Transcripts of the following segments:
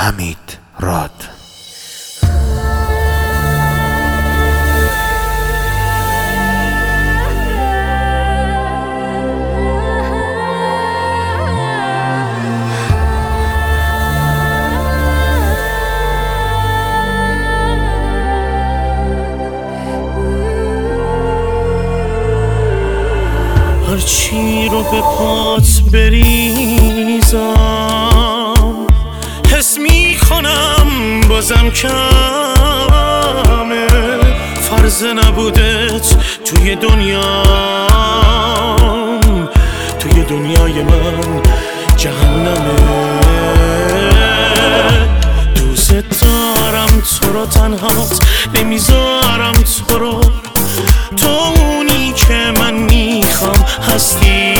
حمید راد. هرچی رو به پات بریزم حس میکنم بازم کمه. فرض نبودت توی دنیام، توی دنیای من جهنمه. دوست دارم تو رو، تنهات نمیذارم تو رو، تو اونی که من میخوام هستی.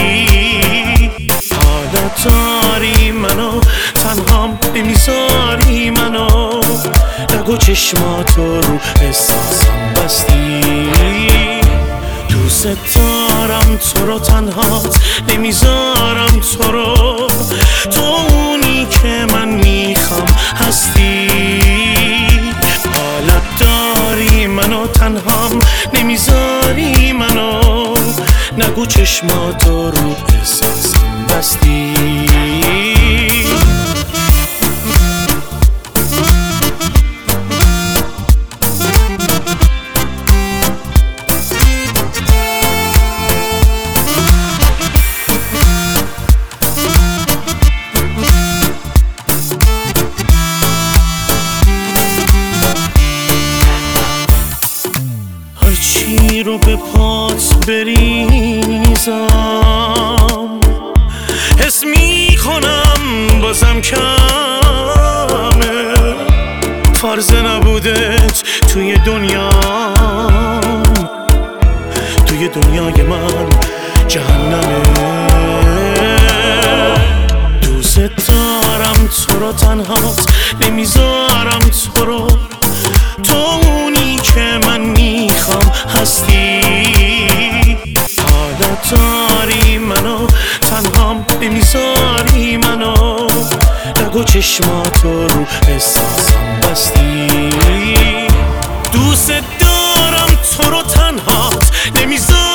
حالا داری منو، تنهام نمیذاری منو، نگو چشماتو رو احساسم بستی. دوست دارم تو رو، تنهات نمیذارم تو رو، تو اونی که من میخوام هستی. حالا داری منو، تنهام نمیذاری منو، نگو چشماتو رو احساسم بستی. هرچی رو به پات بریزم حس میکنم بازم کمه. فرض نبودت توی دنیام، توی دنیای من جهنمه. دوست دارم تو رو، تنهات نمیذارم تو رو، تو اونی که من میخوام هستی. حالا داری منو، تنهام نمیذاری منو، نگو چشماتو رو احساسم بستی. دوست دارم تو رو، تنهات نمیذاری